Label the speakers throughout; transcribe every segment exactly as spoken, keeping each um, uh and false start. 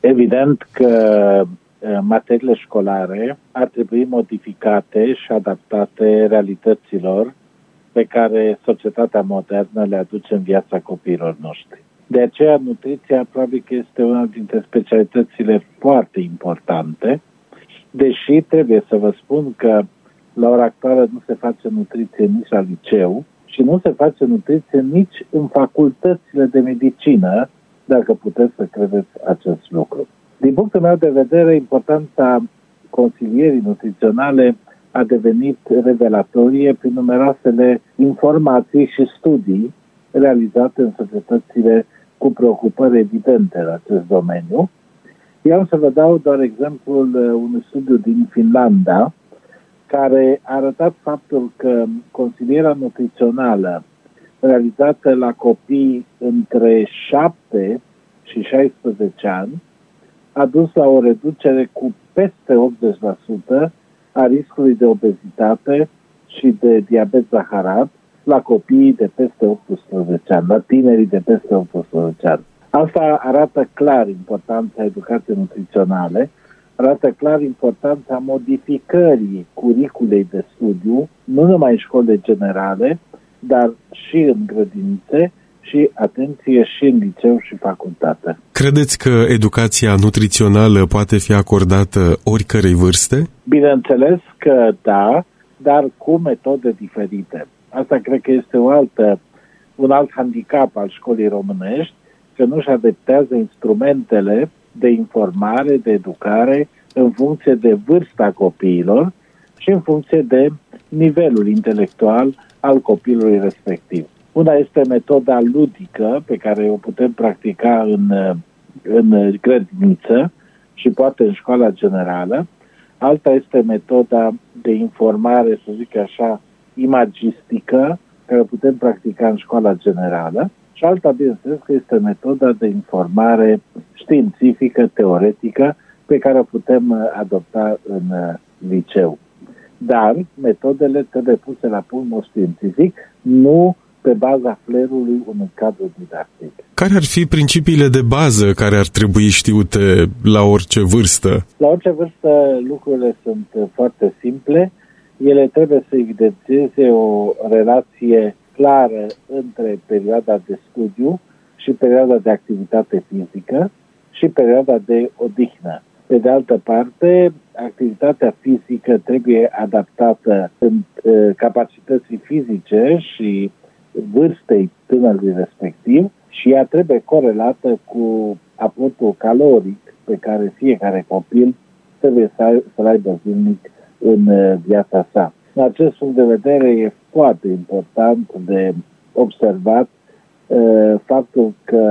Speaker 1: Evident că materiile școlare ar trebui modificate și adaptate realităților pe care societatea modernă le aduce în viața copiilor noștri. De aceea, nutriția probabil că este una dintre specialitățile foarte importante, deși trebuie să vă spun că la ora actuală nu se face nutriție nici la liceu și nu se face nutriție nici în facultățile de medicină, dacă puteți să credeți acest lucru. Din punctul meu de vedere, importanța consilierii nutriționale a devenit revelatorie prin numeroasele informații și studii realizate în societățile cu preocupări evidente în acest domeniu. Eu am să vă dau doar exemplul unui studiu din Finlanda, care a arătat faptul că consilierea nutrițională realizată la copii între șapte și șaisprezece ani a dus la o reducere cu peste optzeci la sută a riscului de obezitate și de diabet zaharat la copiii de peste optsprezece ani, la tinerii de peste optsprezece ani. Asta arată clar importanța educației nutriționale, arată clar importanța modificării curiculei de studiu, nu numai în școlile generale, dar și în grădinițe și, atenție, și în liceu și facultate.
Speaker 2: Credeți că educația nutrițională poate fi acordată oricărei vârste?
Speaker 1: Bineînțeles că da, dar cu metode diferite. Asta cred că este o altă, un alt handicap al școlii românești, că nu-și adaptează instrumentele de informare, de educare, în funcție de vârsta copiilor și în funcție de nivelul intelectual al copilului respectiv. Una este metoda ludică, pe care o putem practica în, în grădiniță și poate în școala generală. Alta este metoda de informare, să zic așa, imagistică, care o putem practica în școala generală. Și alta, bineînțeles, că este metoda de informare științifică, teoretică, pe care o putem adopta în liceu. Dar metodele trebuie puse la punct mod științific, nu pe baza flerului unui cadru didactic.
Speaker 2: Care ar fi principiile de bază care ar trebui știute la orice vârstă?
Speaker 1: La orice vârstă lucrurile sunt foarte simple. Ele trebuie să evidențieze o relație clară între perioada de studiu și perioada de activitate fizică și perioada de odihnă. Pe de altă parte, activitatea fizică trebuie adaptată în uh, capacității fizice și vârstei tânărului respectiv și ea trebuie corelată cu aportul caloric pe care fiecare copil trebuie să, să-l aibă zilnic în uh, viața sa. În acest punct de vedere e foarte important de observat uh, faptul că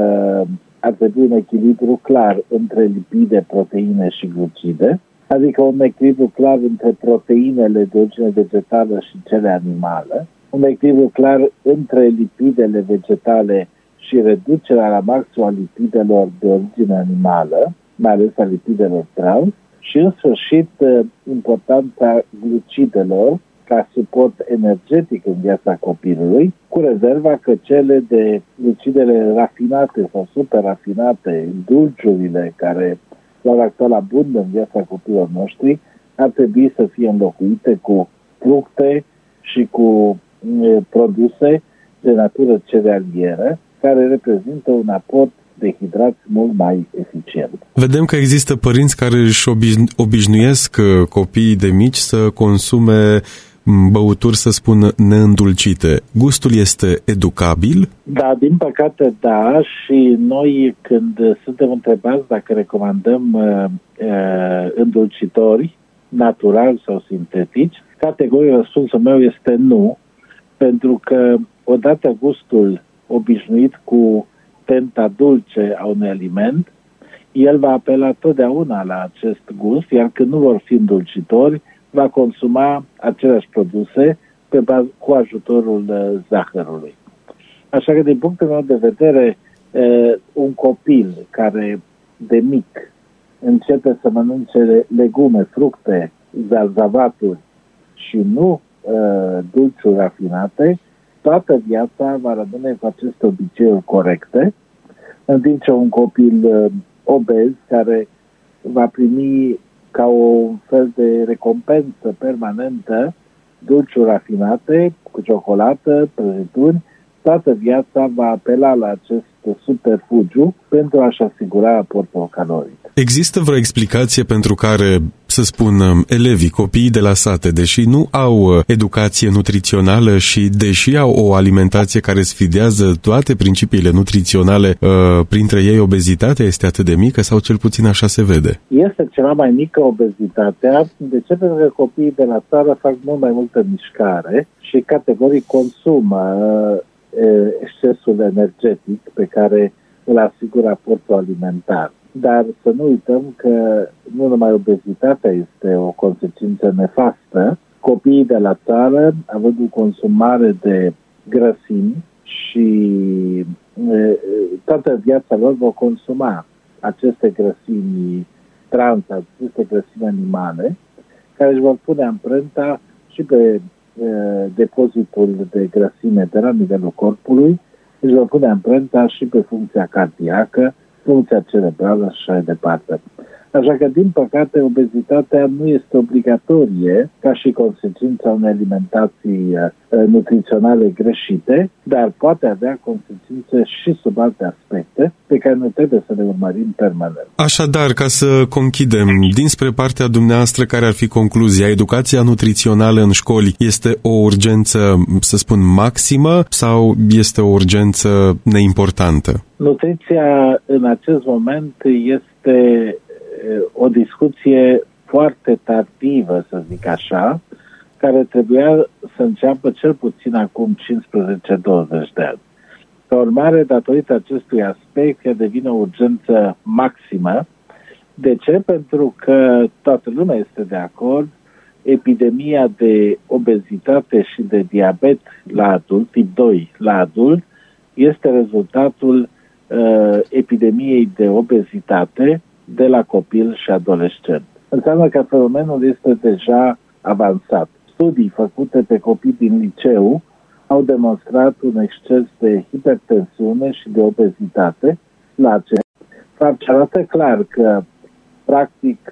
Speaker 1: ar trebui un echilibru clar între lipide, proteine și glucide, adică un echilibru clar între proteinele de origine vegetală și cele animale, un echilibru clar între lipidele vegetale și reducerea la maxim a lipidelor de origine animală, mai ales a lipidelor trans, și în sfârșit importanța glucidelor ca suport energetic în viața copilului, cu rezerva că cele de glucidele rafinate sau superrafinate, dulciurile care la ora actuală abundă în viața copiilor noștri, ar trebui să fie înlocuite cu fructe și cu e, produse de natură cerealieră, care reprezintă un aport de hidrați mult mai eficient.
Speaker 2: Vedem că există părinți care își obișnuiesc copiii de mici să consume băuturi, să spun, neîndulcite. Gustul este educabil?
Speaker 1: Da, din păcate da, și noi când suntem întrebați dacă recomandăm uh, uh, îndulcitori naturali sau sintetici, categoric răspunsul meu este nu, pentru că odată gustul obișnuit cu tenta dulce a unui aliment, el va apela totdeauna la acest gust, iar când nu vor fi îndulcitori, va consuma aceleași produse pe baz, cu ajutorul uh, zahărului. Așa că, din punctul meu de vedere, uh, un copil care de mic începe să mănânce legume, fructe, zarzavaturi și nu uh, dulciuri rafinate, toată viața va rămâne cu aceste obiceiuri corecte, în timp ce un copil uh, obez care va primi ca o fel de recompensă permanentă dulciuri rafinate cu ciocolată, prăjituri. Toată viața va apela la acest superfugiu pentru a-și asigura aportul caloric.
Speaker 2: Există vreo explicație pentru care, să spun, elevii, copiii de la sate, deși nu au educație nutrițională și deși au o alimentație care sfidează toate principiile nutriționale, printre ei obezitatea este atât de mică sau cel puțin așa se vede?
Speaker 1: Este ceva mai mică obezitatea. De ce? Pentru că copiii de la țară fac mult mai multă mișcare și categoric consumă excesul energetic pe care îl asigură aportul alimentar. Dar să nu uităm că nu numai obezitatea este o consecință nefastă. Copiii de la țară, având o consumare de grăsimi și e, toată viața lor vor consuma aceste grăsimi trans, aceste grăsimi animale, care își vor pune amprenta și pe depozitul de grăsime de la nivelul corpului, își va pune amprenta și pe funcția cardiacă, funcția cerebrală și așa departe. Așa că, din păcate, obezitatea nu este obligatorie ca și consecința unei alimentații nutriționale greșite, dar poate avea consecințe și sub alte aspecte pe care noi trebuie să le urmărim permanent.
Speaker 2: Așadar, ca să conchidem, dinspre partea dumneavoastră, care ar fi concluzia? Educația nutrițională în școli este o urgență, să spun, maximă sau este o urgență neimportantă?
Speaker 1: Nutriția în acest moment este o discuție foarte tardivă, să zic așa, care trebuia să înceapă cel puțin acum cincisprezece douăzeci de ani. Ca urmare, datorită acestui aspect, ea devine o urgență maximă. De ce? Pentru că toată lumea este de acord, epidemia de obezitate și de diabet la adult, tip doi la adult, este rezultatul uh, epidemiei de obezitate de la copil și adolescent. Înseamnă că fenomenul este deja avansat. Studii făcute pe copii din liceu au demonstrat un exces de hipertensiune și de obezitate la acest fapt ce arată clar că practic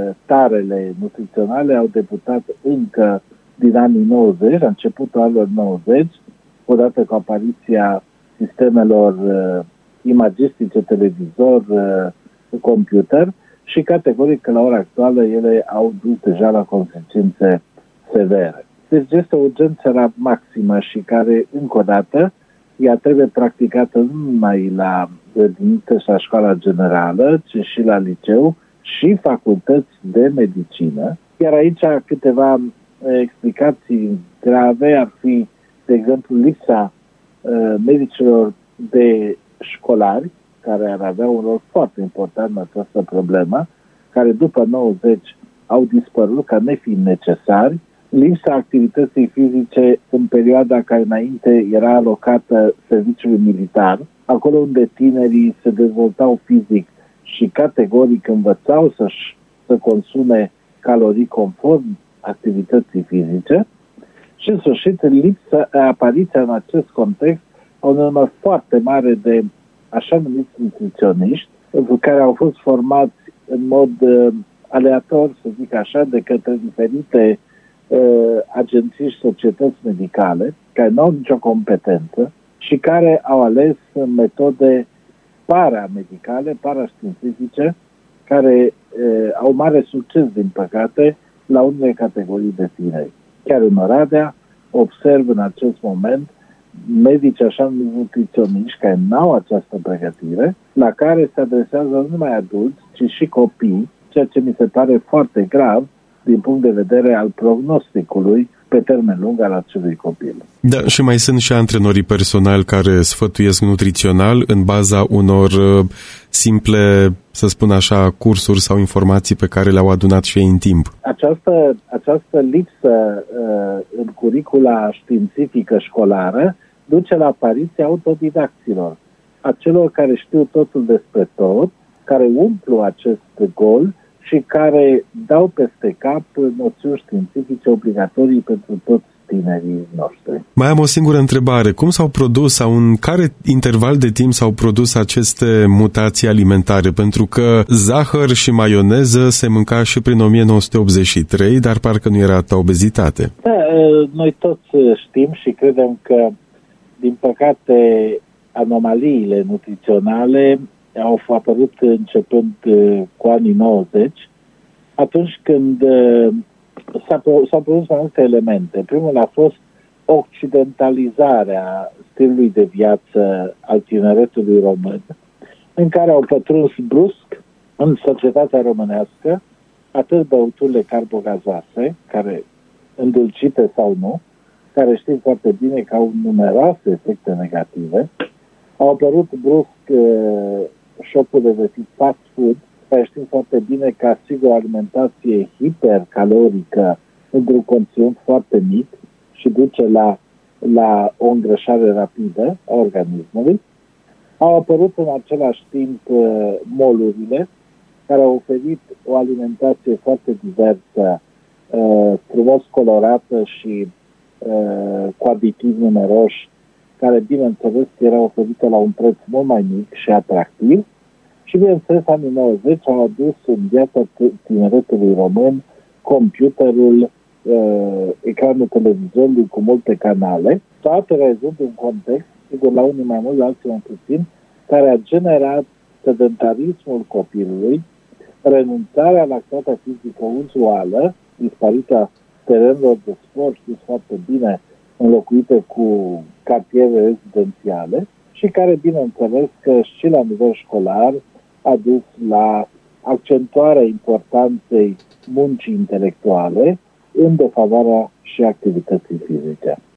Speaker 1: tarele nutriționale au debutat încă din anii nouăzeci, la începutul anilor nouăzeci, odată cu apariția sistemelor uh, imagistice, televizor, uh, computer și categoric că la ora actuală ele au dus deja la consecințe severe. Deci este o urgență maximă și care, încă o dată, ea trebuie practicată nu numai la grădiniță și la școala generală, ci și la liceu și facultăți de medicină. Iar aici câteva explicații grave ar fi, de exemplu, lipsa uh, medicilor de școlari, care ar avea un rol foarte important în această problemă, care după nouăzeci au dispărut ca nefiind necesari, lipsa activității fizice în perioada care înainte era alocată serviciului militar, acolo unde tinerii se dezvoltau fizic și categoric învățau să-și, să consume calorii conform activității fizice și, în sfârșit, lipsa, apariția în acest context a un număr foarte mare de așa numiți nutriționiști, care au fost formați în mod uh, aleator, să zic așa, de către diferite uh, agenții și societăți medicale, care nu au nicio competență și care au ales metode paramedicale, paraștiințifice, care uh, au mare succes, din păcate, la unele categorii de tineri. Chiar în Oradea observ în acest moment medici așa nutriționiști care n-au această pregătire, la care se adresează nu numai adulți, ci și copii, ceea ce mi se pare foarte grav din punct de vedere al prognosticului pe termen lung al acelui copil.
Speaker 2: Da, și mai sunt și antrenorii personali care sfătuiesc nutrițional în baza unor uh, simple, să spun așa, cursuri sau informații pe care le-au adunat și ei în timp.
Speaker 1: Această, această lipsă uh, în curicula științifică școlară duce la apariția autodidacților, a celor care știu totul despre tot, care umplu acest gol și care dau peste cap noțiuni științifice obligatorii pentru toți tinerii noștri.
Speaker 2: Mai am o singură întrebare. Cum s-au produs sau în care interval de timp s-au produs aceste mutații alimentare? Pentru că zahăr și maioneză se mânca și prin o mie nouă sute optzeci și trei, dar parcă nu era atâta obezitate.
Speaker 1: Da, noi toți știm și credem că, din păcate, anomaliile nutriționale au apărut începând cu anii nouăzeci, atunci când s-au produs mai multe elemente. Primul a fost occidentalizarea stilului de viață al tineretului român, în care au pătruns brusc în societatea românească atât băuturile carbogazoase, care, îndulcite sau nu, care știm foarte bine că au numeroase efecte negative. Au apărut brusc uh, șopurile de tip fast food, care știm foarte bine că asigură o alimentație hipercalorică într-un conținut foarte mic și duce la, la o îngrășare rapidă a organismului. Au apărut în același timp uh, molurile, care au oferit o alimentație foarte diversă, uh, frumos colorată și uh, cu aditivi numeroși, care, bineînțeles, era oferită la un preț mult mai mic și atractiv. Și, bineînțeles, anii nouăzeci au adus în viața tineretului român computerul, uh, ecranul televizorului cu multe canale, toate realizând un context, sigur, la unii mai mult, la alții mai puțin, care a generat sedentarismul copilului, renunțarea la activitatea fizică uzuală, dispariția terenurilor de sport, știți foarte bine, înlocuite cu cartiere rezidențiale și care, bineînțeles, că și la nivel școlar a dus la accentuarea importanței muncii intelectuale în defavoarea și activității fizice.